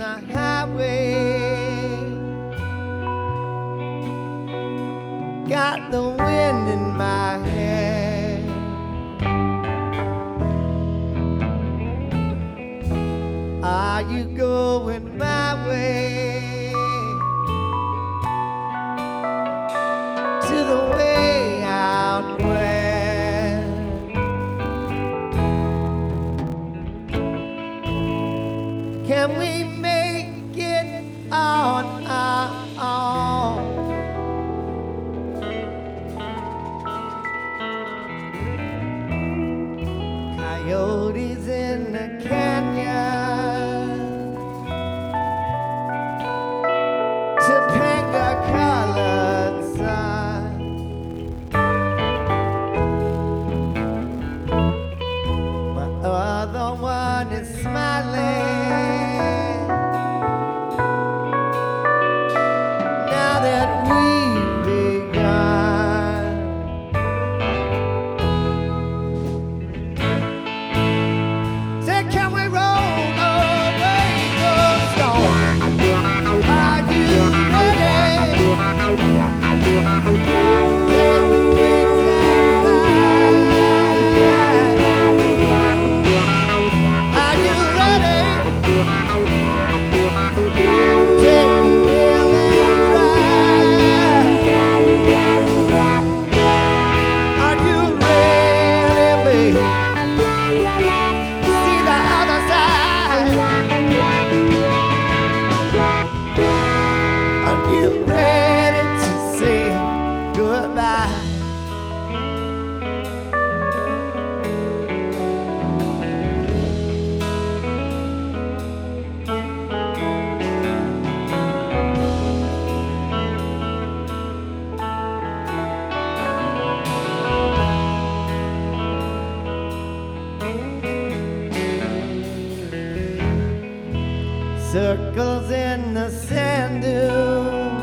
the highway. Got the wind in my hair. Are you going my way? To the way out west. Can we make it on our own? Coyotes in the canyon, Topanga-colored sun. My other one is smiling now that we've begun. Say, can we roll away the storm? Are you ready? Are you ready? Take the wheel and drive. Are you ready, baby? See the other side. Are you ready to say goodbye? Circles in the sand dune,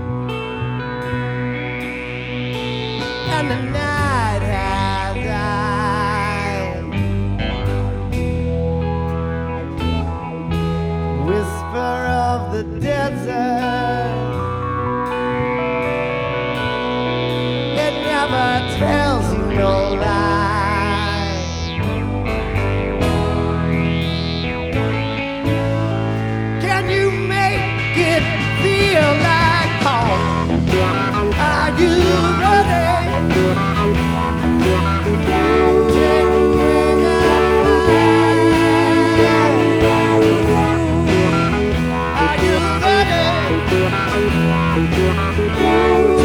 and the night has died. Whisper of the desert, it never tells you no lie. Can you make it feel like home? Are you ready? Take the wing and fly. Are you ready?